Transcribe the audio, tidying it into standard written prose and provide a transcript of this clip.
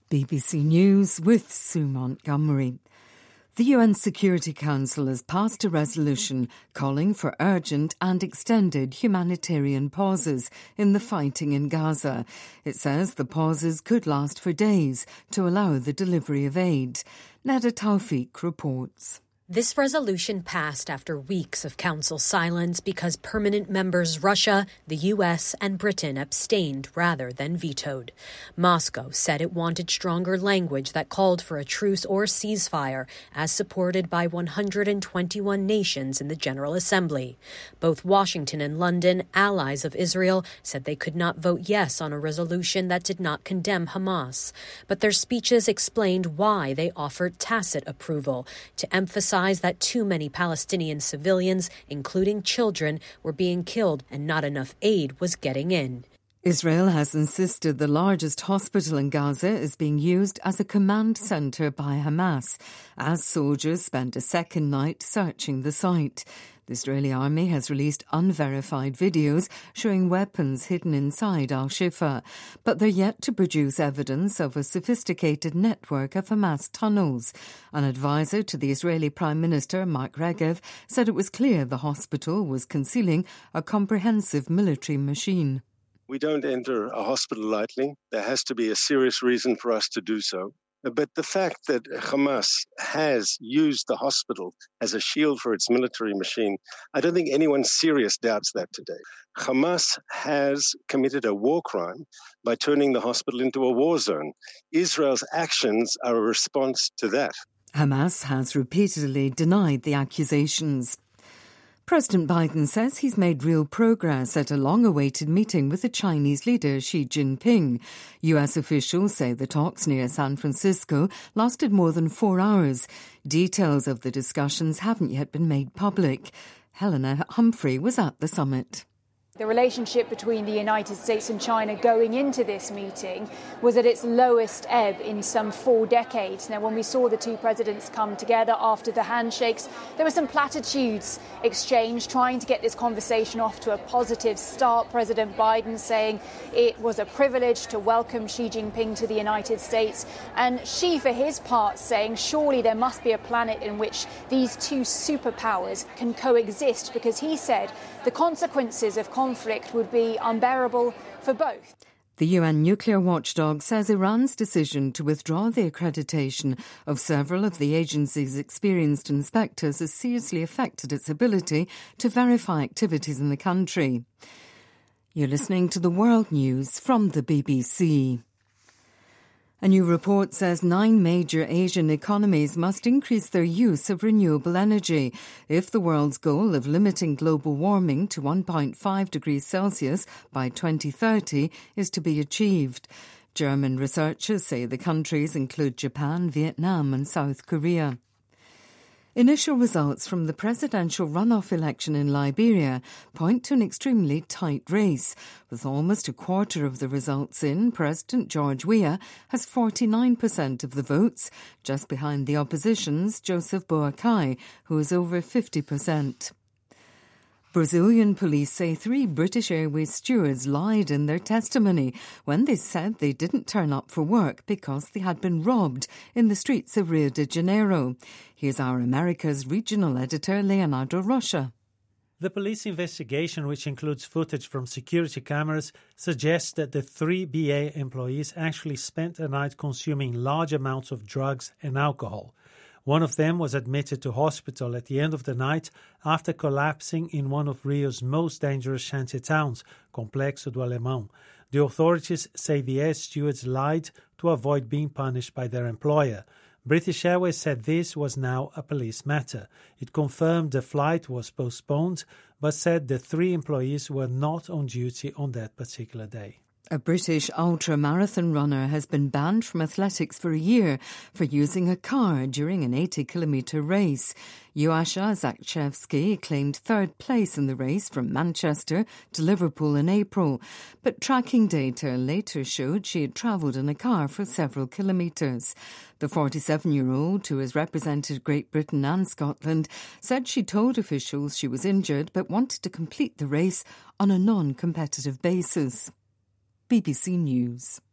BBC News with Sue Montgomery. The UN Security Council has passed a resolution calling for urgent and extended humanitarian pauses in the fighting in Gaza. It says the pauses could last for days to allow the delivery of aid. Neda Tawfiq reports. This resolution passed after weeks of council silence because permanent members Russia, the US and Britain abstained rather than vetoed. Moscow said it wanted stronger language that called for a truce or ceasefire, as supported by 121 nations in the General Assembly. Both Washington and London, allies of Israel, said they could not vote yes on a resolution that did not condemn Hamas. But their speeches explained why they offered tacit approval, to emphasize that too many Palestinian civilians, including children, were being killed and not enough aid was getting in. Israel has insisted the largest hospital in Gaza is being used as a command centre by Hamas, as soldiers spent a second night searching the site. The Israeli army has released unverified videos showing weapons hidden inside Al-Shifa, but they're yet to produce evidence of a sophisticated network of Hamas tunnels. An advisor to the Israeli Prime Minister, Mark Regev, said it was clear the hospital was concealing a comprehensive military machine. We don't enter a hospital lightly. There has to be a serious reason for us to do so. But the fact that Hamas has used the hospital as a shield for its military machine, I don't think anyone serious doubts that today. Hamas has committed a war crime by turning the hospital into a war zone. Israel's actions are a response to that. Hamas has repeatedly denied the accusations. President Biden says he's made real progress at a long-awaited meeting with the Chinese leader Xi Jinping. US officials say the talks near San Francisco lasted more than 4 hours. Details of the discussions haven't yet been made public. Helena Humphrey was at the summit. The relationship between the United States and China going into this meeting was at its lowest ebb in some 4 decades. Now, when we saw the two presidents come together after the handshakes, there were some platitudes exchanged, trying to get this conversation off to a positive start. President Biden saying it was a privilege to welcome Xi Jinping to the United States. And Xi, for his part, saying surely there must be a planet in which these two superpowers can coexist, because he said the consequences of conflict would be unbearable for both. The UN nuclear watchdog says Iran's decision to withdraw the accreditation of several of the agency's experienced inspectors has seriously affected its ability to verify activities in the country. You're listening to the World News from the BBC. A new report says 9 major Asian economies must increase their use of renewable energy if the world's goal of limiting global warming to 1.5 degrees Celsius by 2030 is to be achieved. German researchers say the countries include Japan, Vietnam and South Korea. Initial results from the presidential runoff election in Liberia point to an extremely tight race. With almost a quarter of the results in, President George Weah has 49% of the votes, just behind the opposition's Joseph Boakai, who has over 50%. Brazilian police say 3 British Airways stewards lied in their testimony when they said they didn't turn up for work because they had been robbed in the streets of Rio de Janeiro. Here's our America's regional editor, Leonardo Rocha. The police investigation, which includes footage from security cameras, suggests that the 3 BA employees actually spent a night consuming large amounts of drugs and alcohol. One of them was admitted to hospital at the end of the night after collapsing in one of Rio's most dangerous shanty towns, Complexo do Alemão. The authorities say the air stewards lied to avoid being punished by their employer. British Airways said this was now a police matter. It confirmed the flight was postponed, but said the 3 employees were not on duty on that particular day. A British ultra-marathon runner has been banned from athletics for a year for using a car during an 80-kilometre race. Joasza Zakrzewski claimed 3rd place in the race from Manchester to Liverpool in April, but tracking data later showed she had travelled in a car for several kilometres. The 47-year-old, who has represented Great Britain and Scotland, said she told officials she was injured but wanted to complete the race on a non-competitive basis. BBC News.